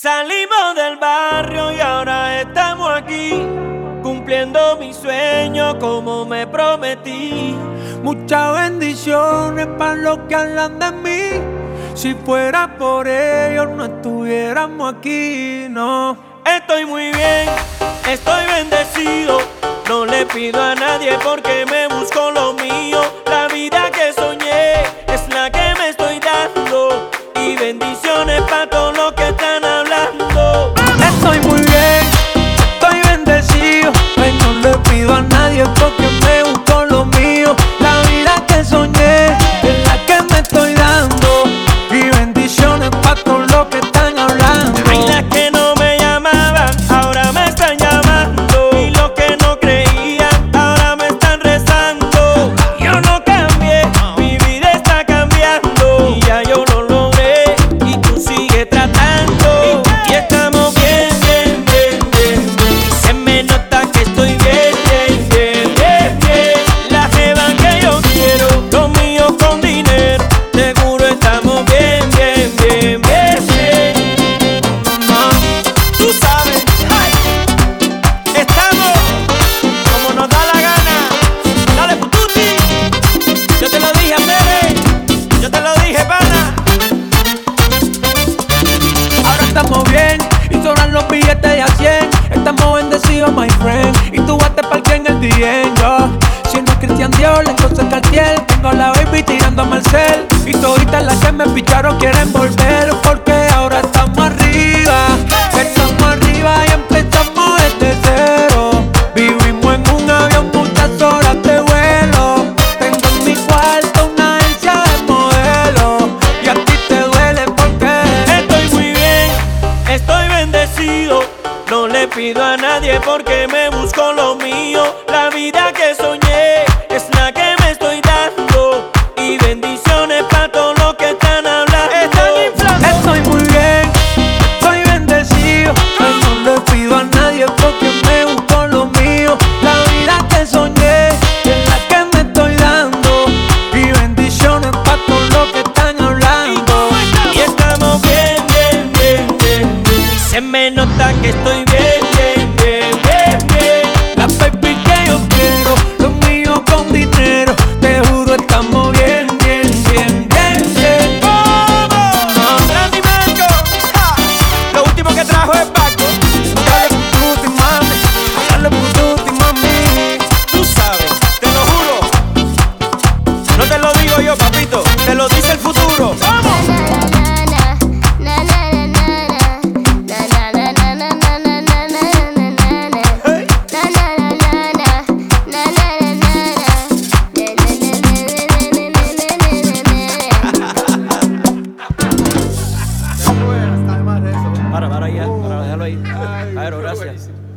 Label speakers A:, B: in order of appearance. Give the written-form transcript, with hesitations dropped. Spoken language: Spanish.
A: Salimos del barrio y ahora estamos aquí, cumpliendo mi sueño como me prometí.
B: Muchas bendiciones para los que hablan de mí. Si fuera por ellos no estuviéramos aquí, no.
A: Estoy muy bien, estoy bendecido. No le pido a nadie porque me busco lo mío. La vida que soñé es la que me estoy dando. Y bendiciones para todos los que están hablando.
B: Estoy muy bien, estoy bendecido. Ay, no le pido a nadie porque me busco lo mío. La vida que soñé es la que me estoy dando. Y bendiciones para todos los que están hablando.
A: Ay, las que no me llamaban, ahora me están llamando. Y los que no creían, ahora me están rezando. Yo no cambié, mi vida está cambiando. Y ya yo lo logré, y tú sigues tratando. Y estamos bien, bien, bien, bien, bien. Y se me nota que estoy bien, bien, bien, bien, bien. La jeva que yo quiero, lo mío con dinero. Seguro estamos bien, bien, bien, bien, bien. Tú sabes, ay, estamos como nos da la gana. Dale, pututi. Yo te lo dije, Pérez. Yo te lo dije, pana.
B: Ahora estamos bien y sobran los billetes de a 100. Estamos bendecidos, my friend. Y tú te parque en el DM, yo. Siendo Cristian Dior, entonces Cartier. Tengo la baby tirando a Marcel. Y toditas las que me picharon quieren volver. Porque ahora estamos arriba. Estamos arriba y empezamos desde cero. Vivimos en un avión muchas horas de vuelo. Tengo en mi cuarto una agencia de modelos. Y a ti te duele porque
A: Estoy muy bien, estoy bendecido. No le pido a nadie porque me busco lo mío. La vida que soñé es la que me estoy dando. Y bendiciones para todos los que están hablando. Están inflando.
B: estoy muy bien, estoy bendecido. Ay, no le pido a nadie porque me busco lo mío. La vida que soñé es la que me estoy dando. Y bendiciones para todos los que están hablando.
A: Y estamos bien, bien, bien, bien, bien. Y se me nota que estoy bien, bien, bien, bien, bien.
B: La baby que yo quiero, lo mío con dinero. Te juro estamos bien, bien, bien, bien, bien.
A: ¡Vamos! Randy Mango. Ja. Lo último que trajo es Paco.
B: Dale pututi, mami, dale pututi, mami.
A: Tú sabes, te lo juro. No te lo digo yo, papito. Te lo dice el futuro. ¡Vamos! Para ya, para, déjalo ahí. Claro, gracias.